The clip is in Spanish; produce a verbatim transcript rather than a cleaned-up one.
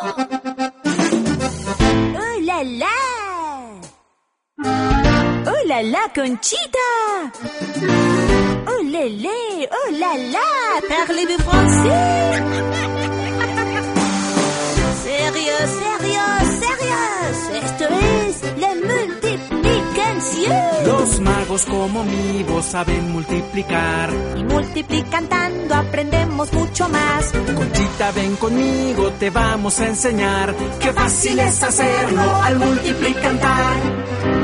¡Oh, la, la! ¡Oh, la, la, Conchita! ¡Oh, lé, lé! ¡Oh, la, la! Parlez-vous français? ¡Sérieux, sérieux, sérieux! Esto es la multiplicación. Los magos como mi voz saben multiplicar. Y multiplicando aprendemos mucho más. Conchita, ven conmigo, te vamos a enseñar. Qué fácil es hacerlo al multiplicar.